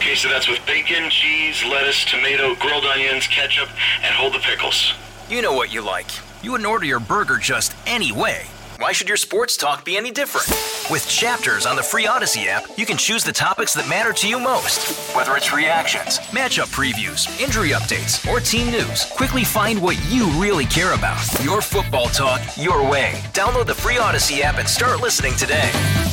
Okay, so that's with bacon, cheese, lettuce, tomato, grilled onions, ketchup, and hold the pickles. You know what you like. You wouldn't order your burger just any way. Why should your sports talk be any different? With Chapters on the free Odyssey app, you can choose the topics that matter to you most. Whether it's reactions, matchup previews, injury updates, or team news, quickly find what you really care about. Your football talk, your way. Download the free Odyssey app and start listening today.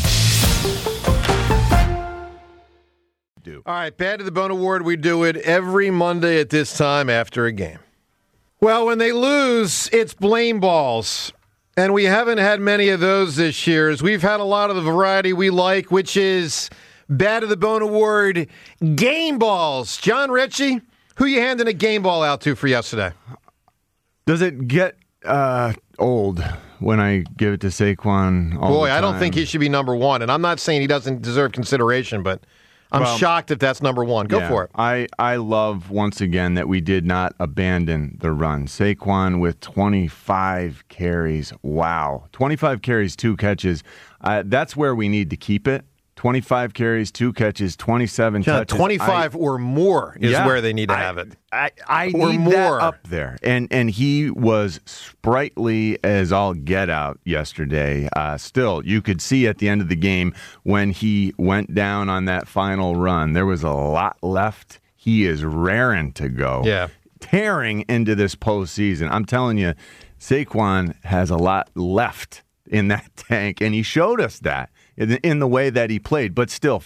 All right, Bad to the Bone Award, we do it every Monday at this time after a game. Well, when they lose, it's blame balls. And we haven't had many of those this year. As we've had a lot of the variety we like, which is Bad to the Bone Award game balls. John Ritchie, who you handing a game ball out to for yesterday? Does it get old when I give it to Saquon all the time? I don't think he should be number one. And I'm not saying he doesn't deserve consideration, but I'm shocked if that's number one. Go for it. I love, once again, that we did not abandon the run. Saquon with 25 carries. Wow. 25 carries, 2 catches. That's where we need to keep it. 25 carries, 2 catches, 27 touches. 25 or more is where they need to have it. I need more that up there. And he was sprightly as all get out yesterday. Still, you could see at the end of the game when he went down on that final run, there was a lot left. He is raring to go. Yeah. Tearing into this postseason. I'm telling you, Saquon has a lot left in that tank, and he showed us that in the way that he played. But still,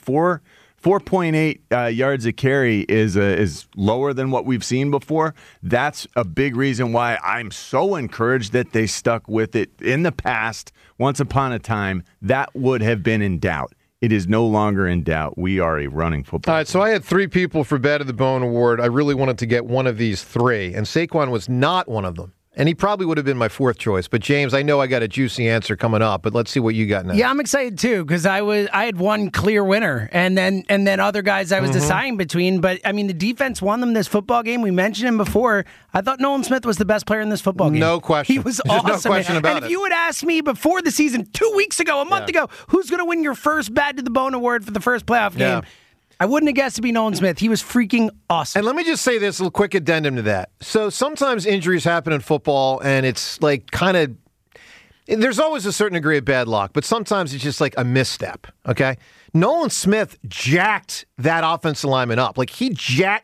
4.8 yards a carry is lower than what we've seen before. That's a big reason why I'm so encouraged that they stuck with it. In the past, once upon a time, that would have been in doubt. It is no longer in doubt. We are a running football team. All right, so I had 3 people for Bad to the Bone Award. I really wanted to get one of these 3, and Saquon was not one of them. And he probably would have been my 4th choice. But, James, I know I got a juicy answer coming up, but let's see what you got now. Yeah, I'm excited, too, because I had one clear winner, and then other guys I was deciding between. But, I mean, the defense won them this football game. We mentioned him before. I thought Nolan Smith was the best player in this football game. No question. He was awesome. No question about it. And if you had asked me before the season, 2 weeks ago, a month ago, who's going to win your first Bad to the Bone Award for the first playoff game, I wouldn't have guessed to be Nolan Smith. He was freaking awesome. And let me just say this, a little quick addendum to that. So sometimes injuries happen in football, and it's like kind of, there's always a certain degree of bad luck, but sometimes it's just like a misstep, okay? Nolan Smith jacked that offensive lineman up. Like he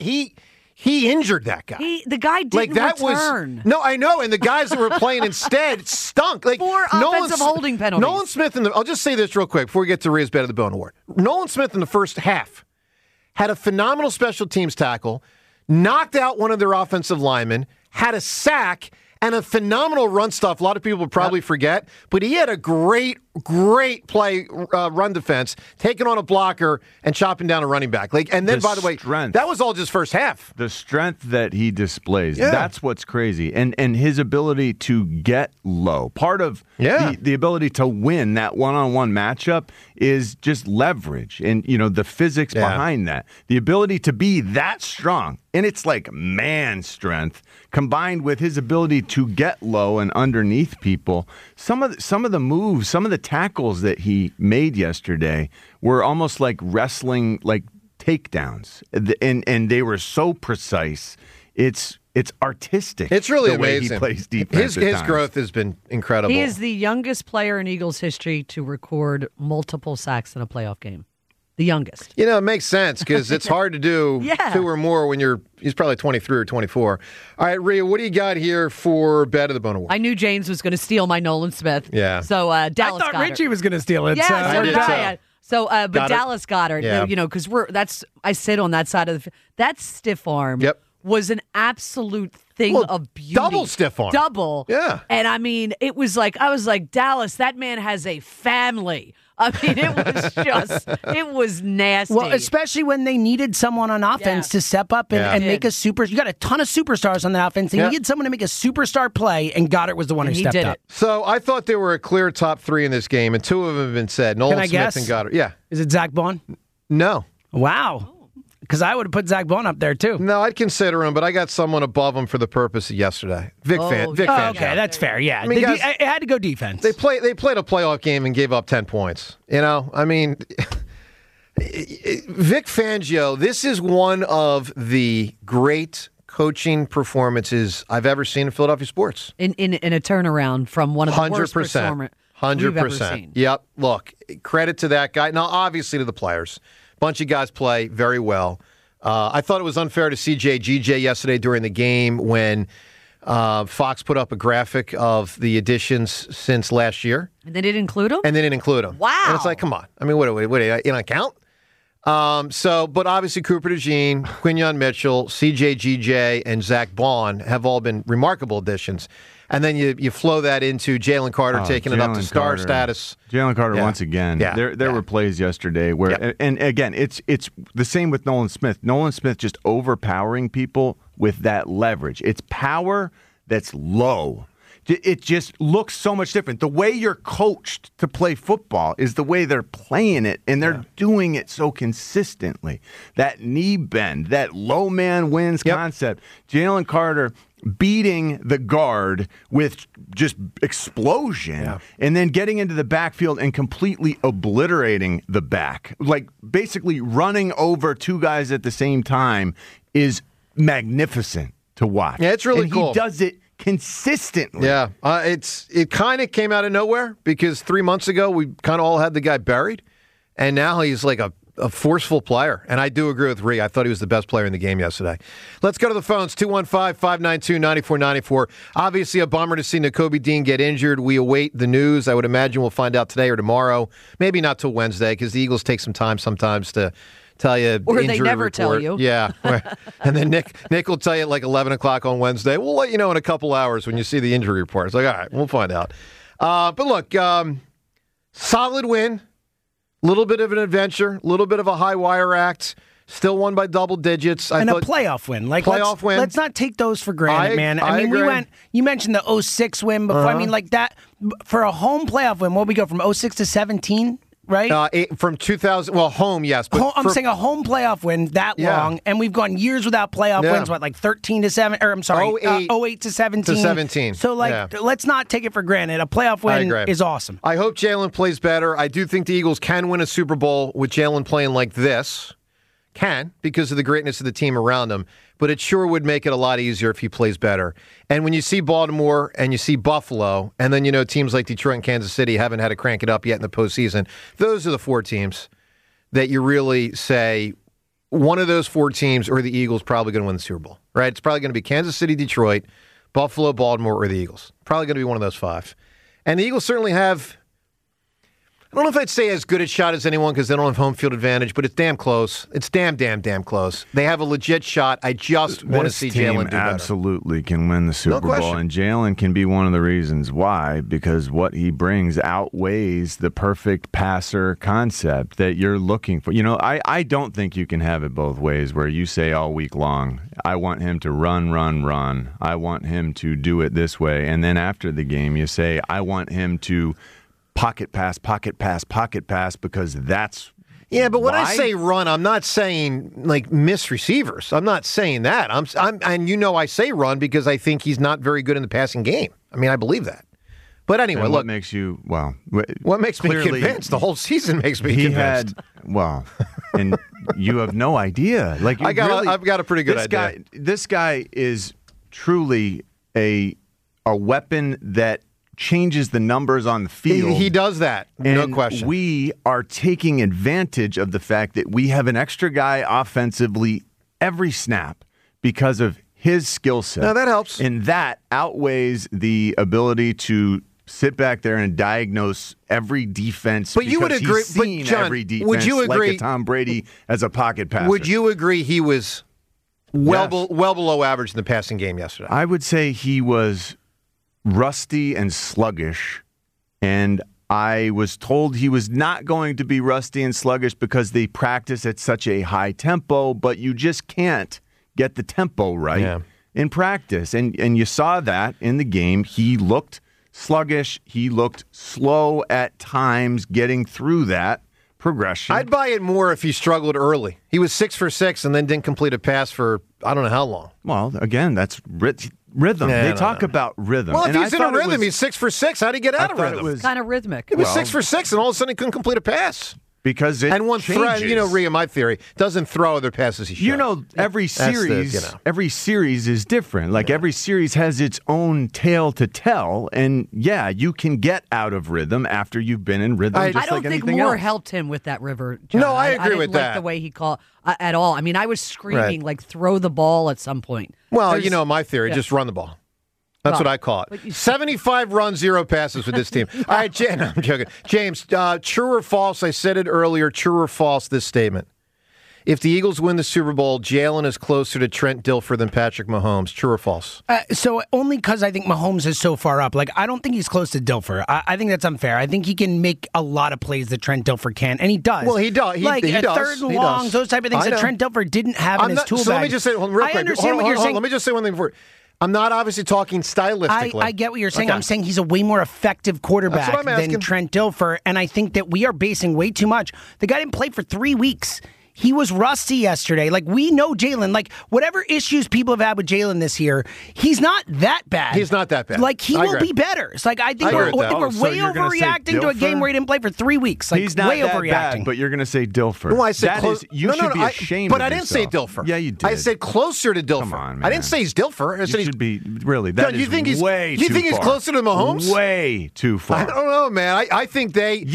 injured that guy. The guy didn't return. No, I know, and the guys that were playing instead stunk. Like 4 offensive holding penalties. Nolan Smith, I'll just say this real quick before we get to Ria's Bad to the Bone Award. Nolan Smith in the first half had a phenomenal special teams tackle, knocked out one of their offensive linemen, had a sack, and a phenomenal run stuff. A lot of people would probably forget, but he had a great play run defense, taking on a blocker and chopping down a running back. And then, by the way, that was all just first half. The strength that he displays, that's what's crazy. And his ability to get low. Part of the ability to win that one-on-one matchup is just leverage and, the physics behind that. The ability to be that strong. And it's like man strength combined with his ability to get low and underneath people. Some of the moves, some of the tackles that he made yesterday were almost like wrestling, like takedowns, and they were so precise. It's artistic. It's really the way amazing. He plays defense. His growth has been incredible. He is the youngest player in Eagles history to record multiple sacks in a playoff game. The youngest. It makes sense because it's hard to do 2 or more when he's probably 23 or 24. All right, Ria, what do you got here for Bad to the Bone Award? I knew James was going to steal my Nolan Smith. Yeah. So Dallas I thought Richie was going to steal it. Yeah, so did I. So, but Got it. Dallas Goedert, because I sit on that side of that stiff arm. Yep. Was an absolute thing of beauty. Double stiff arm. Double. Yeah. And I mean, I was like, Dallas, that man has a family. I mean, it was nasty. Well, especially when they needed someone on offense to step up and make you got a ton of superstars on the offense, and you needed someone to make a superstar play, and Goddard was the one who stepped up. So I thought there were a clear top 3 in this game, and 2 of them have been said. Nolan Smith and Goddard. Yeah. Is it Zach Bond? No. Wow. Because I would have put Zach Bond up there, too. No, I'd consider him, but I got someone above him for the purpose of yesterday. Vic Fangio. Okay, that's fair, yeah. I mean, guys, it had to go defense. They played a playoff game and gave up 10 points. I mean, Vic Fangio, this is one of the great coaching performances I've ever seen in Philadelphia sports. In a turnaround from one of the worst performers we've ever seen. Yep. Look, credit to that guy. Now, obviously to the players. A bunch of guys play very well. I thought it was unfair to CJ GJ yesterday during the game when Fox put up a graphic of the additions since last year. And they didn't include him? And they didn't include him. Wow. And it's like, come on. I mean, what you don't count? But obviously Cooper DeJean, Quinyon Mitchell, CJ GJ, and Zach Bond have all been remarkable additions. And then you flow that into Jalen Carter taking it up to star status. Jalen Carter once again. Yeah. There were plays yesterday where, and again, it's the same with Nolan Smith. Nolan Smith just overpowering people with that leverage. It's power that's low. It just looks so much different. The way you're coached to play football is the way they're playing it, and they're doing it so consistently. That knee bend, that low man wins concept. Jalen Carter beating the guard with just explosion and then getting into the backfield and completely obliterating the back. Like basically running over two guys at the same time is magnificent to watch. Yeah, it's really cool. He does it consistently. Yeah, it kind of came out of nowhere because 3 months ago we kind of all had the guy buried, and now he's like a forceful player. And I do agree with Ree. I thought he was the best player in the game yesterday. Let's go to the phones, 215-592-9494. Obviously a bummer to see Nakobe Dean get injured. We await the news. I would imagine we'll find out today or tomorrow. Maybe not till Wednesday because the Eagles take some time sometimes to tell you or injury they never report. tell you. Yeah. And then Nick will tell you at like 11 o'clock on Wednesday. We'll let you know in a couple hours when you see the injury report. It's like, all right, we'll find out. But look, solid win. Little bit of an adventure, little bit of a high wire act. Still won by double digits. A playoff win. Win. Let's not take those for granted, man. I mean, agree. You mentioned the 06 win before. I mean, like that, for a home playoff win, what we go from 06 to 17, right? From 2000, home, yes. But I'm saying a home playoff win that long, and we've gone years without playoff wins, like 13 to 7, or I'm sorry, 08 to 17. To 17. So, let's not take it for granted. A playoff win is awesome. I hope Jalen plays better. I do think the Eagles can win a Super Bowl with Jalen playing like this. Because of the greatness of the team around him. But it sure would make it a lot easier if he plays better. And when you see Baltimore and you see Buffalo, and then teams like Detroit and Kansas City haven't had to crank it up yet in the postseason, those are the four teams that you really say one of those four teams or the Eagles probably going to win the Super Bowl, right? It's probably going to be Kansas City, Detroit, Buffalo, Baltimore, or the Eagles. Probably going to be one of those five. And the Eagles certainly have, I don't know if I'd say as good a shot as anyone because they don't have home field advantage, but it's damn close. It's damn close. They have a legit shot. I just want to see Jalen do better. Absolutely can win the Super Bowl, and Jalen can be one of the reasons why, because what he brings outweighs the perfect passer concept that you're looking for. I don't think you can have it both ways where you say all week long, I want him to run. I want him to do it this way. And then after the game, you say, I want him to pocket pass, because that's but when I say run, I'm not saying like miss receivers. I'm not saying that. I'm I say run because I think he's not very good in the passing game. I mean, I believe that. But anyway, and look. What makes you What makes me convinced? The whole season makes me convinced. And you have no idea. Like I've got a pretty good idea. This guy is truly a weapon that changes the numbers on the field. He does that, no question. We are taking advantage of the fact that we have an extra guy offensively every snap because of his skill set. Now that helps. And that outweighs the ability to sit back there and diagnose every defense. But you would agree, he's seen John, every defense would you agree, like a Tom Brady as a pocket passer. Would you agree he was well below average in the passing game yesterday? I would say he was rusty and sluggish, and I was told he was not going to be rusty and sluggish because they practice at such a high tempo, but you just can't get the tempo right in practice. And you saw that in the game. He looked sluggish. He looked slow at times getting through that progression. I'd buy it more if he struggled early. He was 6 for 6 and then didn't complete a pass for I don't know how long. Well, again, that's rhythm. They talk about rhythm. Well, if he's in a rhythm, he's 6 for 6. How'd he get out of rhythm? It was kind of rhythmic. It was 6 for 6, and all of a sudden he couldn't complete a pass. because it and one changes. throw. Rhea, my theory doesn't throw other passes he should. Every series, every series is different. Like every series has its own tale to tell, and you can get out of rhythm after you've been in rhythm. I don't think Moore helped him with that river. John. No, I agree with that. I didn't like the way he called at all. I mean, I was screaming like throw the ball at some point. Well, my theory, just run the ball. That's what I call it. 75 runs, 0 passes with this team. All right, James, I'm joking. James, true or false? I said it earlier. True or false, this statement? If the Eagles win the Super Bowl, Jalen is closer to Trent Dilfer than Patrick Mahomes. True or false? So only because I think Mahomes is so far up. Like, I don't think he's close to Dilfer. I think that's unfair. I think he can make a lot of plays that Trent Dilfer can, and he does. Well, he does. He does. Third and longs, those type of things that Trent Dilfer didn't have in his tool bag. So let me just say, real quick. I understand what you're saying. Let me just say one thing before. I'm not obviously talking stylistically. I get what you're saying. Okay. I'm saying he's a way more effective quarterback than Trent Dilfer, and I think that we are basing way too much. The guy didn't play for 3 weeks. He was rusty yesterday. Like, we know Jalen. Like, whatever issues people have had with Jalen this year, he's not that bad. He's not that bad. Like, he will be better. It's like, I think we're way overreacting to a game where he didn't play for 3 weeks. Like, he's not way that overreacting. Bad, but you're going to say Dilfer. No, I said you should be ashamed but of I didn't yourself. say Dilfer. Yeah, you did. I said closer to Dilfer. Come on, man. I didn't say he's Dilfer. I said you should be, really, John, you think he's way too far. You think he's closer to Mahomes? Way too far. I don't know, man. I think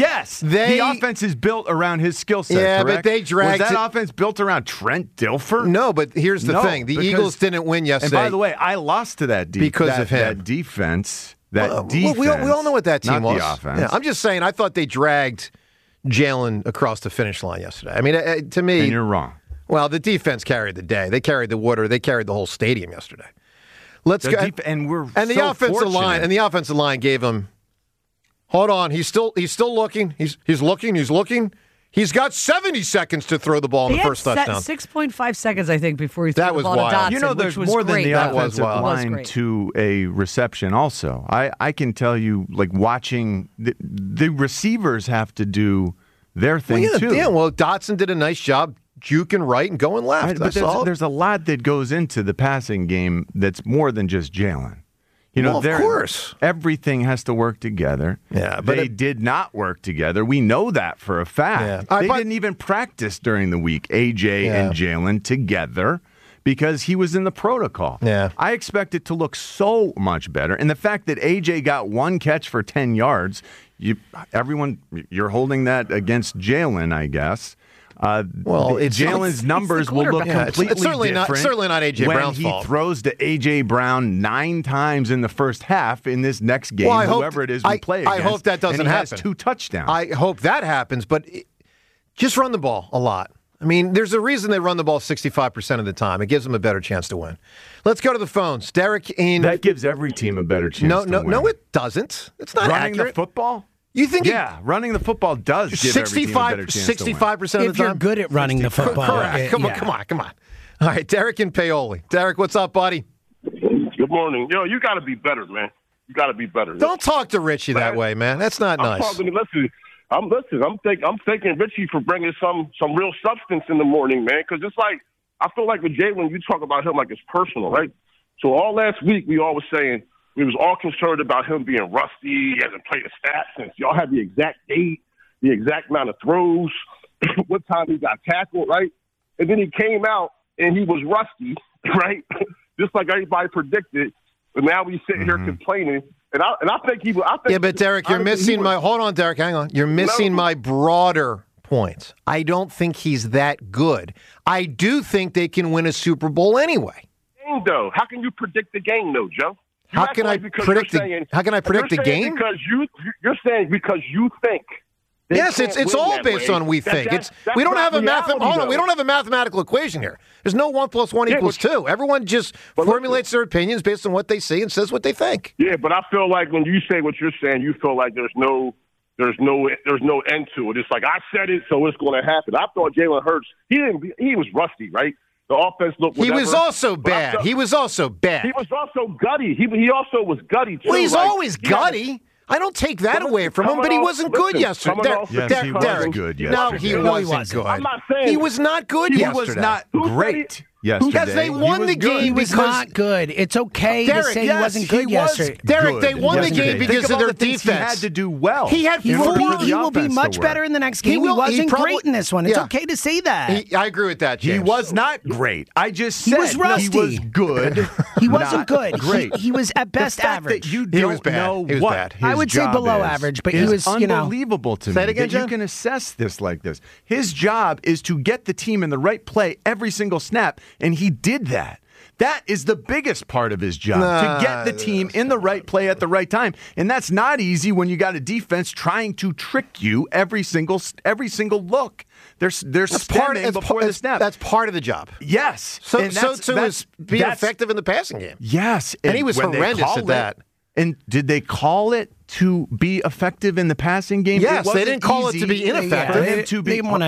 the offense is built around his skill set, correct? But they dragged Was that offense built around Trent Dilfer? No, but here's the thing. The Eagles didn't win yesterday. And by the way, I lost to that because of him. That defense. We all know what that team was. The offense. Yeah, I'm just saying, I thought they dragged Jalen across the finish line yesterday. I mean, to me... And you're wrong. Well, the defense carried the day. They carried the water. They carried the whole stadium yesterday. Let's go. The offensive line gave him... Hold on. He's still looking. He's looking. He's got 70 seconds to throw the ball in the first touchdown. 6.5 seconds, I think, before he threw the ball wild. to Dotson, there's which was more great. than the offensive line to a reception also. I can tell you, like, watching, the receivers have to do their thing, too. Yeah, well, Dotson did a nice job juking right and going left. Right, but there's a lot that goes into the passing game that's more than just Jalen. Of course. Everything has to work together. Yeah, but they did not work together. We know that for a fact. Yeah. They didn't even practice during the week, AJ and Jalen together, because he was in the protocol. Yeah. I expect it to look so much better. And the fact that AJ got 1 catch for 10 yards, you're holding that against Jalen, I guess. Jalen's numbers will look completely different. It's certainly not A.J. Brown's fault. When he throws to A.J. Brown 9 times in the first half in this next game, whoever it is we play against. I hope that doesn't happen. Has 2 touchdowns. I hope that happens, but just run the ball a lot. I mean, there's a reason they run the ball 65% of the time. It gives them a better chance to win. Let's go to the phones. Derek in... That gives every team a better chance to win. No, it doesn't. It's not running accurate. The football? You think running the football does give every team a better chance 65% to win. 65% of the time? If you're good at running the football. Correct. Come on. All right, Derek in Paoli. Derek, what's up, buddy? Good morning. You got to be better, man. You got to be better. Don't talk to Richie that way, man. That's not nice. I'm thanking Richie for bringing some real substance in the morning, man, because it's like, I feel like with Jalen, you talk about him like it's personal, right? So all last week, we all was saying, we was all concerned about him being rusty. He hasn't played a stat since. Y'all had the exact date, the exact amount of throws, what time he got tackled, right? And then he came out and he was rusty, right? Just like everybody predicted. But now we sitting here complaining. And I think he. But Derek, you're missing my. Hold on, Derek. Hang on. You're missing my broader point. I don't think he's that good. I do think they can win a Super Bowl anyway. Though, how can you predict the game, though, Joe? How can I predict the game? Because you're saying because you think. Yes, it's all based on we think. We don't have a mathematical equation here. There's no 1 + 1 = 2. Everyone just formulates their opinions based on what they see and says what they think. Yeah, but I feel like when you say what you're saying, you feel like there's no end to it. It's like I said it, so it's going to happen. I thought Jalen Hurts, he was rusty, right? The offense looked whatever. He was also bad. He was also gutty. He also was gutty, too. Well, he's always gutty. I don't take that away from him, but he wasn't good yesterday. Yes, he was good yesterday. No, he wasn't good. I'm not saying he was not good yesterday. He was not great. yesterday. Because they won the game. He was not good. It's okay to say he wasn't good yesterday. Derek, they won the game because of their defense. He had to do well. He will be much better in the next game. He wasn't great in this one. It's okay to say that. I agree with that, James. He was not great. I just said he was rusty. He was good. He wasn't good. Great. He was at best average. That you don't know what I would say below average, but he was unbelievable to me. Say it again, John? You can assess this like this. His job is to get the team in the right play every single snap, and he did that. That is the biggest part of his job, to get the team in the right play at the right time. And that's not easy when you got a defense trying to trick you every single look. They're stemming before the snap. That's part of the job. Yes. So is being effective in the passing game. Yes. And he was horrendous at that. And did they call it to be effective in the passing game? Yes, they didn't call it to be ineffective.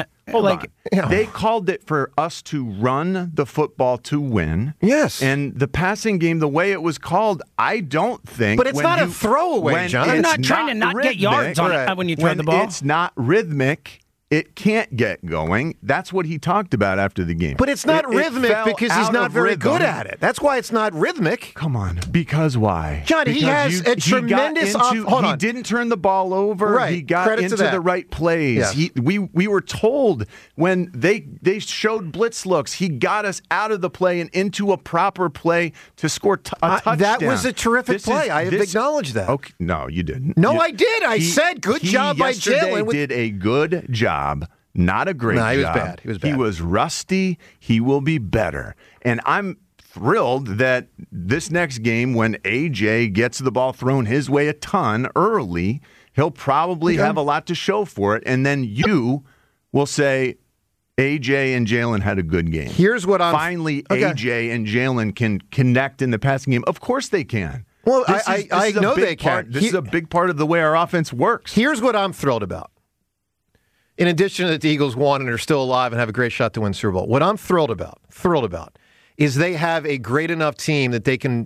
They called it for us to run the football to win. Yes. And the passing game, the way it was called, I don't think. But it's not a throwaway, John. You're not trying to get yards on it when you throw the ball. When it's not rhythmic, it can't get going. That's what he talked about after the game. But it's not rhythmic because he's not very good at it. That's why it's not rhythmic. Come on. Because why? John, he has a tremendous... He didn't turn the ball over. Right. He got into the right plays. Yes. We were told when they showed blitz looks, he got us out of the play and into a proper play to score a touchdown. That was a terrific play. I have acknowledged that. Okay. No, you didn't. No, I did. I said good job by Jalen. He did a good job. Not a great job. He was bad. He was rusty. He will be better. And I'm thrilled that this next game, when AJ gets the ball thrown his way a ton early, he'll probably have a lot to show for it. And then you will say, AJ and Jalen had a good game. Here's what Finally, AJ and Jalen can connect in the passing game. Of course they can. Well, I know they can. This is a big part of the way our offense works. Here's what I'm thrilled about. In addition to that the Eagles won and are still alive and have a great shot to win Super Bowl, what I'm thrilled about, is they have a great enough team that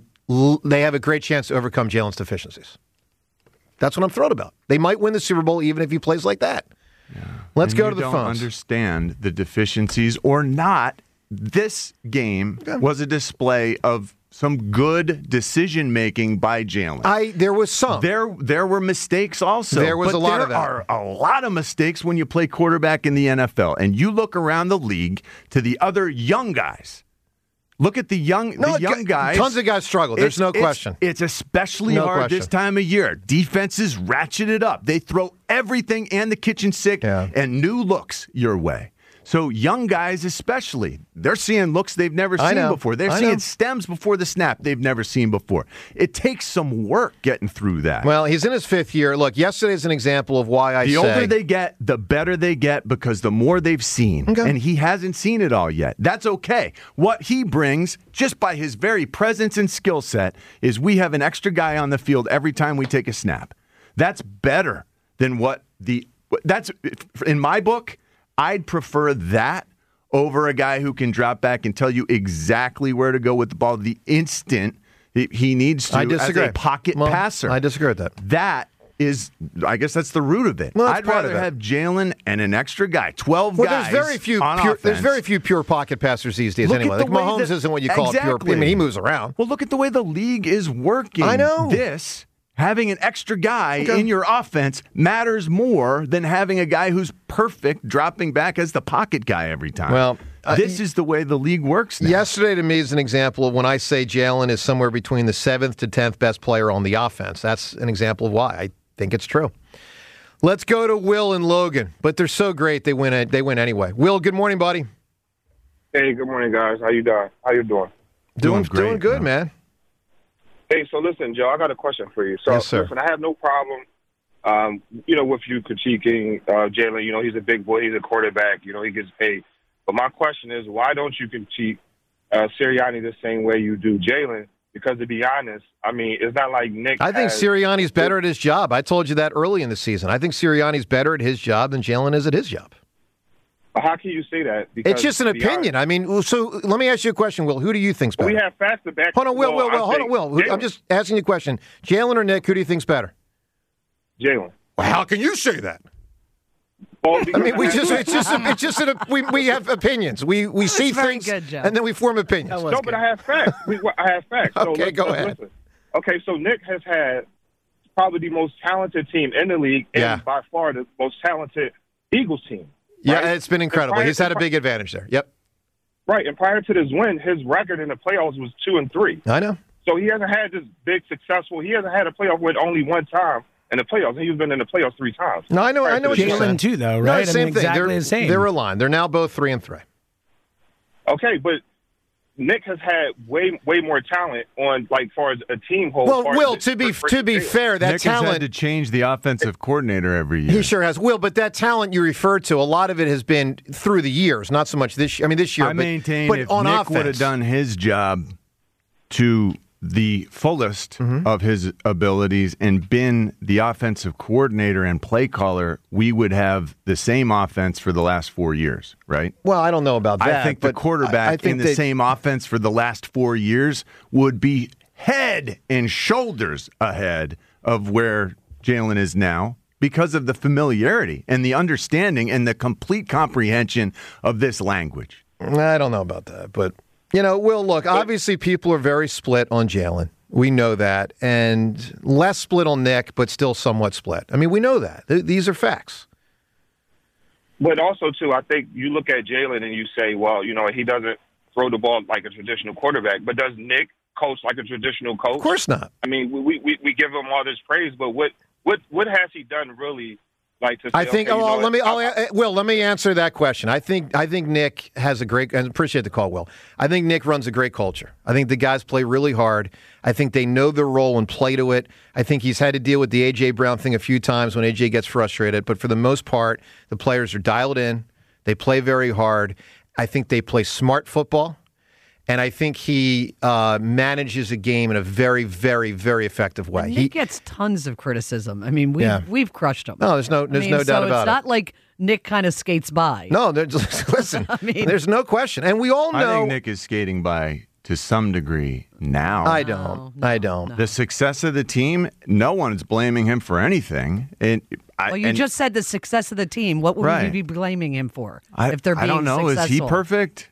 they have a great chance to overcome Jalen's deficiencies. That's what I'm thrilled about. They might win the Super Bowl even if he plays like that. Yeah. Let's go to the phones. You don't understand the deficiencies or not. This game was a display of some good decision-making by Jalen. There was some. There were mistakes also. There was a lot of that. There are a lot of mistakes when you play quarterback in the NFL. And you look around the league to the other young guys. Look at the young guys. Tons of guys struggle. There's no question. It's especially hard this time of year. Defenses ratchet it up. They throw everything and the kitchen sink and new looks your way. So young guys especially, they're seeing looks they've never seen before. They're seeing stems before the snap they've never seen before. It takes some work getting through that. Well, he's in his fifth year. Look, yesterday's an example of why I say... The older they get, the better they get because the more they've seen. Okay. And he hasn't seen it all yet. That's okay. What he brings, just by his very presence and skill set, is we have an extra guy on the field every time we take a snap. That's better than that's in my book... I'd prefer that over a guy who can drop back and tell you exactly where to go with the ball the instant he needs to as a pocket passer. I disagree with that. That is, I guess that's the root of it. Well, I'd rather have Jalen and an extra guy, 12 guys There's very few pure pocket passers these days anyway. Like Mahomes isn't what you call pure. I mean, he moves around. Well, look at the way the league is working. I know. Having an extra guy in your offense matters more than having a guy who's perfect dropping back as the pocket guy every time. Well, this is the way the league works now. Yesterday to me is an example of when I say Jalen is somewhere between the 7th to 10th best player on the offense. That's an example of why I think it's true. Let's go to Will and Logan, but they're so great they win anyway. Will, good morning, buddy. Hey, good morning, guys. How you doing? Doing good, man. Hey, so listen, Joe, I got a question for you. So, yes, sir. Listen, I have no problem, with you critiquing Jalen. He's a big boy. He's a quarterback. He gets paid. But my question is, why don't you critique Sirianni the same way you do Jalen? Because to be honest, I mean, it's not like Nick. I think Sirianni's better at his job. I told you that early in the season. I think Sirianni's better at his job than Jalen is at his job. How can you say that? Because it's just an opinion. I mean, so let me ask you a question, Will. Who do you think's better? We have faster back. Hold on, Will. Hold on, Will. I'm just asking you a question. Jalen or Nick, who do you think's better? Jalen. Well, how can you say that? I mean, we have opinions. We see things, good, and then we form opinions. No, but I have facts. I have facts. Okay, go ahead. Listen. Okay, so Nick has had probably the most talented team in the league, and by far the most talented Eagles team. Right? Yeah, it's been incredible. He's had a big advantage there. Yep. Right, and prior to this win, his record in the playoffs was 2-3. I know. So he hasn't had this big successful. He hasn't had a playoff win only one time in the playoffs. He's been in the playoffs 3 times. No, I know what you're saying. Jalen too, though, right? No, same thing. Exactly the same. They're aligned. They're now both 3-3. Okay, but Nick has had way more talent on, like, far as a team whole. Well, Will, to be fair, that Nick talent has had to change the offensive coordinator every year. He sure has. Will, but that talent you referred to, a lot of it has been through the years, not so much this year. I mean, this year, I maintain but if on Nick offense would have done his job to the fullest of his abilities and been the offensive coordinator and play caller, we would have the same offense for the last 4 years, right? Well, I don't know about that. I think the quarterback in the same offense for the last 4 years would be head and shoulders ahead of where Jalen is now because of the familiarity and the understanding and the complete comprehension of this language. I don't know about that, but... You know, Will, look, obviously people are very split on Jalen. We know that. And less split on Nick, but still somewhat split. I mean, we know that. These are facts. But also, too, I think you look at Jalen and you say, well, you know, he doesn't throw the ball like a traditional quarterback. But does Nick coach like a traditional coach? Of course not. I mean, we give him all this praise, but what has he done really? Like to say, I think. Okay, let me answer that question. I think Nick has a great. And appreciate the call, Will. I think Nick runs a great culture. I think the guys play really hard. I think they know their role and play to it. I think he's had to deal with the A.J. Brown thing a few times when A.J. gets frustrated. But for the most part, the players are dialed in. They play very hard. I think they play smart football. And I think he manages a game in a very, very, very effective way. Nick gets tons of criticism. I mean, we've crushed him. No, there's no doubt about it. It's not like Nick kind of skates by. No, listen, there's no question. And we all know. I think Nick is skating by to some degree now. I don't. No. The success of the team, no one's blaming him for anything. You just said the success of the team. What would we be blaming him for if they're being I don't know. successful? Is he perfect?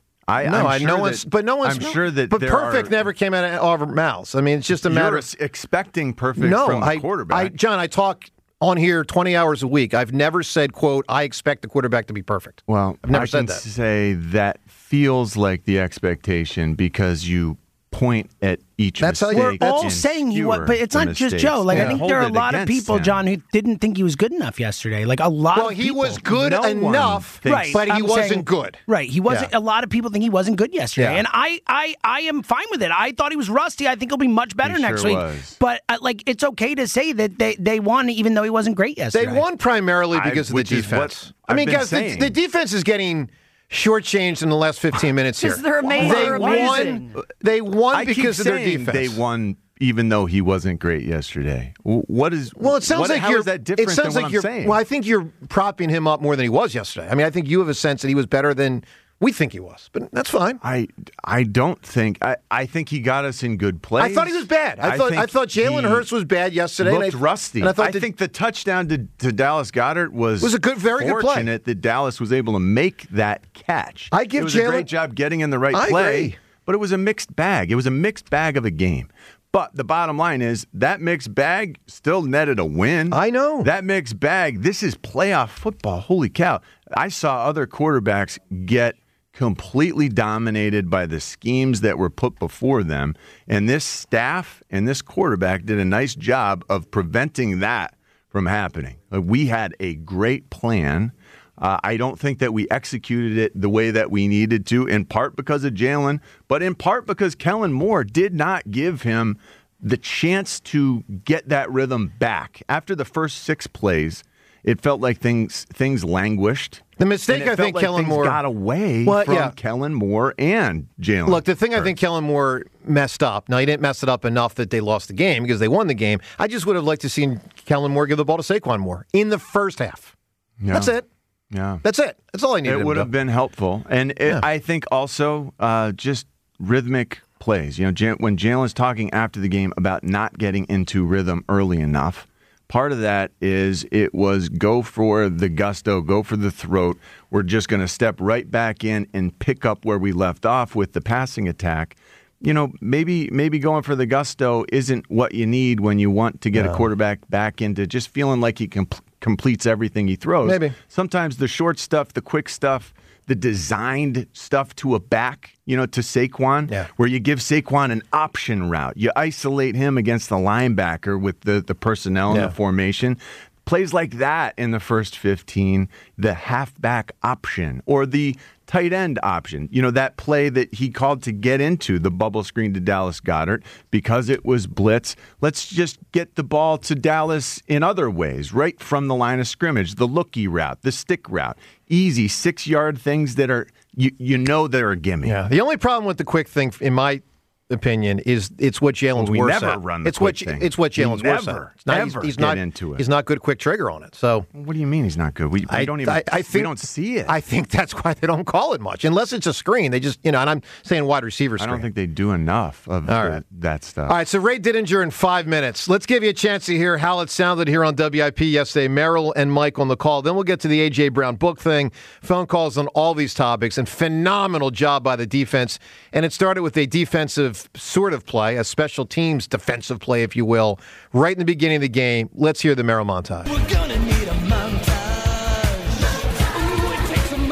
But perfect never came out of our mouths. I mean, it's just a matter of expecting perfect from the quarterback. John, I talk on here 20 hours a week. I've never said, quote, I expect the quarterback to be perfect. Well, I've never said that. I can say that feels like the expectation because you point at each mistake. We're all saying he was, but it's not just Joe. Like I think there are a lot of people, John, who didn't think he was good enough yesterday. Like a lot of people. He was good enough, right? But he wasn't good. Right. He wasn't. A lot of people think he wasn't good yesterday, and I am fine with it. I thought he was rusty. I think he'll be much better next week. But it's okay to say that they won even though he wasn't great yesterday. They won primarily because of the defense. I mean, guys, the defense is getting shortchanged in the last 15 minutes here. Because they're amazing. They won because of their defense. They won even though he wasn't great yesterday. What is? Well, it sounds like how is that different than what I'm saying? Well, I think you're propping him up more than he was yesterday. I mean, I think you have a sense that he was better than we think he was, but that's fine. I don't think. I think he got us in good place. I thought he was bad. I thought Jalen Hurts was bad yesterday. Looked rusty. And I think the touchdown to Dallas Goedert was a very good play. Fortunate that Dallas was able to make that catch. It was a great job getting in the right play. Agree. But it was a mixed bag. It was a mixed bag of a game. But the bottom line is that mixed bag still netted a win. I know. That mixed bag, this is playoff football. Holy cow. I saw other quarterbacks get completely dominated by the schemes that were put before them. And this staff and this quarterback did a nice job of preventing that from happening. We had a great plan. I don't think that we executed it the way that we needed to, in part because of Jalen, but in part because Kellen Moore did not give him the chance to get that rhythm back. After the first 6 plays, it felt like things languished. The mistake I think Kellen Moore got away from Kellen Moore and Jalen. Look, the thing I think Kellen Moore messed up. Now he didn't mess it up enough that they lost the game because they won the game. I just would have liked to see Kellen Moore give the ball to Saquon Moore in the first half. Yeah. That's it. Yeah, that's it. That's all I needed. It would have been helpful, and I think also just rhythmic plays. You know, when Jalen's talking after the game about not getting into rhythm early enough. Part of that is it was go for the gusto, go for the throat. We're just going to step right back in and pick up where we left off with the passing attack. Maybe going for the gusto isn't what you need when you want to get a quarterback back into just feeling like he completes everything he throws. Maybe. Sometimes the short stuff, the quick stuff, the designed stuff to a back, to Saquon, where you give Saquon an option route. You isolate him against the linebacker with the personnel in the formation. Plays like that in the first 15, the halfback option or the tight end option, that play that he called to get into the bubble screen to Dallas Goedert because it was blitz. Let's just get the ball to Dallas in other ways, right from the line of scrimmage, the lookie route, the stick route, easy 6-yard things that are, that are a gimme. Yeah. The only problem with the quick thing, in my opinion, is it's what Jalen's worse at. We never run the it's quick thing. It's what Jalen's worse at. He's not into it. He's not good quick trigger on it. So what do you mean he's not good? We don't see it. I think that's why they don't call it much, unless it's a screen. They just and I'm saying wide receiver screen. I don't think they do enough of that stuff. All right, so Ray Didinger in 5 minutes. Let's give you a chance to hear how it sounded here on WIP yesterday. Merrill and Mike on the call. Then we'll get to the A.J. Brown book thing, phone calls on all these topics, and phenomenal job by the defense. And it started with a defensive sort of play, a special teams defensive play, if you will, right in the beginning of the game. Let's hear the Merrill montage. We're gonna need a montage. Ooh, it takes a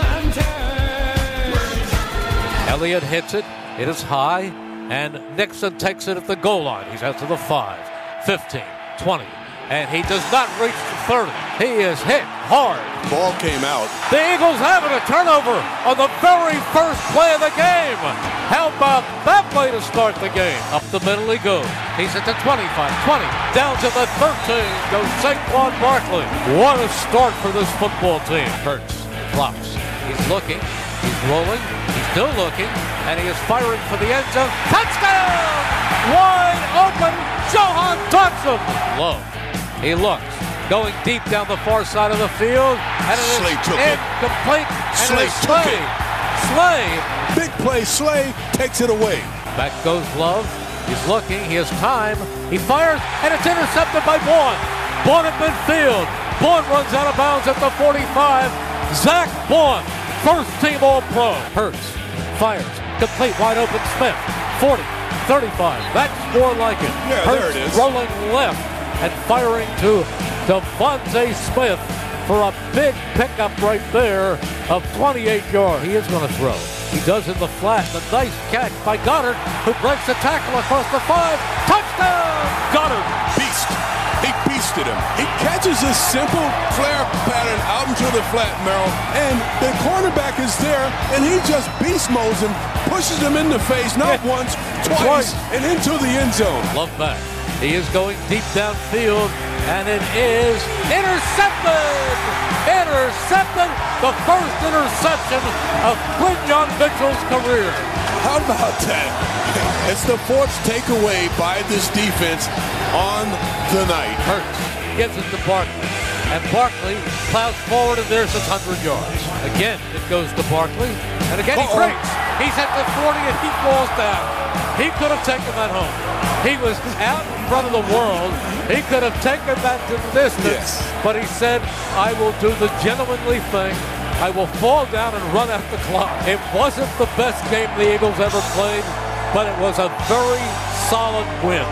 montage. Elliott hits it. It is high, and Nixon takes it at the goal line. He's out to the 5, 15, 20, and he does not reach the 30. He is hit hard. Ball came out. The Eagles having a turnover on the very first play of the game. How about that way to start the game? Up the middle he goes. He's at the 25, 20, down to the 13. Goes Saquon Barkley. What a start for this football team. Hurts, flops. He's looking. He's rolling. He's still looking. And he is firing for the end zone. Touchdown! Wide open. Johan Dotson. Low. He looks. Going deep down the far side of the field. And it is incomplete. And it is Slay. Slay. Big play. Slay takes it away. Back goes Love. He's looking. He has time. He fires. And it's intercepted by Bourne. Bourne at midfield. Bourne runs out of bounds at the 45. Zach Bourne. First team All-Pro. Hurts. Fires. Complete. Wide open Smith. 40. 35. That's more like it. Yeah, Hurts there it is. rolling left and firing to Devontae Smith for a big pickup right there of 28 yards. He is going to throw. He does in the flat. The nice catch by Goddard, who breaks the tackle across the 5. Touchdown! Goddard. Beast. He beasted him. He catches a simple flare pattern out into the flat, Merrill, and the cornerback is there, and he just beast modes him, pushes him in the face, not once, twice, and into the end zone. Love back. He is going deep downfield, and it is intercepted! Intercepted! The first interception of Quinyon Mitchell's career. How about that? It's the 4th takeaway by this defense on the night. Hurts gives it to Barkley, and Barkley plows forward, and there's his 100 yards. Again, it goes to Barkley, and again he breaks. He's at the 40, and he falls down. He could have taken that home. He was out in front of the world. He could have taken that to the distance, but he said, I will do the gentlemanly thing. I will fall down and run out the clock. It wasn't the best game the Eagles ever played, but it was a very solid win.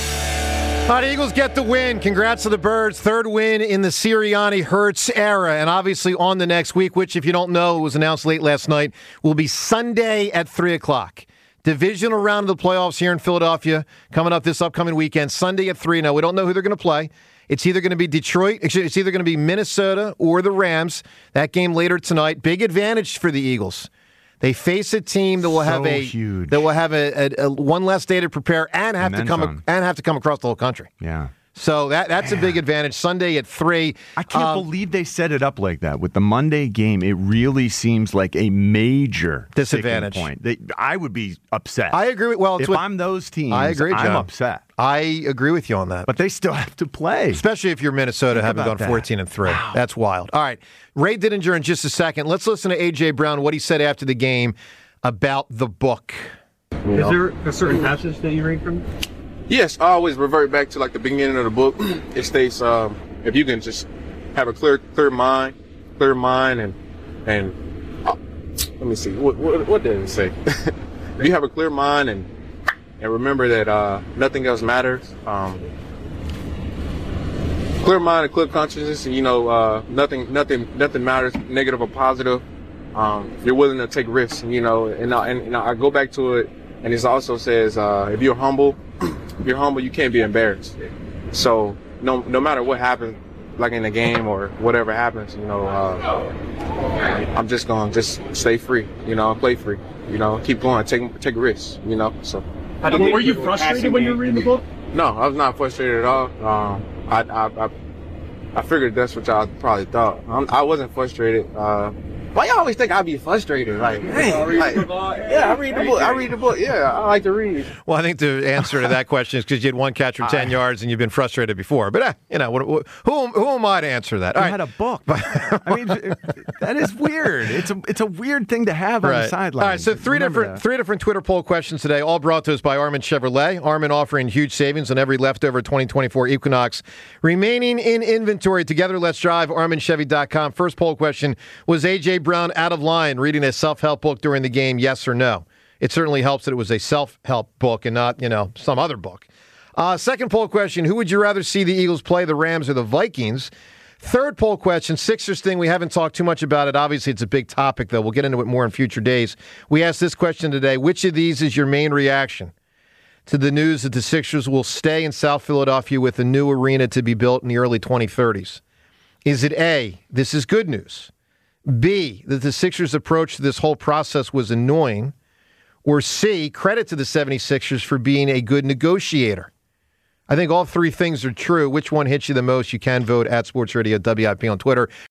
All right, Eagles get the win. Congrats to the Birds. 3rd win in the Sirianni-Hurts era. And obviously on the next week, which if you don't know, was announced late last night, will be Sunday at 3 o'clock. Divisional round of the playoffs here in Philadelphia coming up this upcoming weekend. Sunday at 3. Now, we don't know who they're going to play. It's either going to be Detroit, it's either going to be Minnesota or the Rams. That game later tonight. Big advantage for the Eagles. They face a team that will have a one less day to prepare and have to come across the whole country. Yeah. So that's a big advantage. Sunday at 3. I can't believe they set it up like that. With the Monday game, it really seems like a major disadvantage point. I would be upset. I agree. If I'm those teams, I agree, John. I'm upset. I agree with you on that. But they still have to play. Especially if you're Minnesota, having gone 14-3. Wow. That's wild. All right. Ray Didinger in just a second. Let's listen to A.J. Brown, what he said after the game about the book. Is there a certain passage that you read from? Yes, I always revert back to like the beginning of the book. It states if you can just have a clear mind, and let me see what did it say? If you have a clear mind and remember that nothing else matters. Clear mind and clear consciousness, and nothing matters, negative or positive. You're willing to take risks, and I go back to it, and it also says if you're humble, you can't be embarrassed. So no matter what happens, like in the game or whatever happens, I'm just gonna stay free, play free, keep going, take risks, So. Were you frustrated when you were reading the book? No, I was not frustrated at all. I figured that's what y'all probably thought. I wasn't frustrated. Why y'all always think I'd be frustrated? Like, hey, I read the book. Yeah, I like to read. Well, I think the answer to that question is because you had one catch for 10 yards and you've been frustrated before. But, who am I to answer that? You had a book. I mean, that is weird. It's a weird thing to have on the sideline. All right, so three different Twitter poll questions today, all brought to us by Armin Chevrolet. Armin offering huge savings on every leftover 2024 Equinox remaining in inventory. Together, let's drive. ArminChevy.com. First poll question, was A.J. Brown out of line reading a self-help book during the game, yes or no? It certainly helps that it was a self-help book and not, some other book. Second poll question, who would you rather see the Eagles play, the Rams or the Vikings? Third poll question, Sixers thing, we haven't talked too much about it. Obviously, it's a big topic, though. We'll get into it more in future days. We asked this question today, which of these is your main reaction to the news that the Sixers will stay in South Philadelphia with a new arena to be built in the early 2030s? Is it A, this is good news? B, that the Sixers' approach to this whole process was annoying? Or C, credit to the 76ers for being a good negotiator? I think all three things are true. Which one hits you the most? You can vote at Sports Radio WIP on Twitter.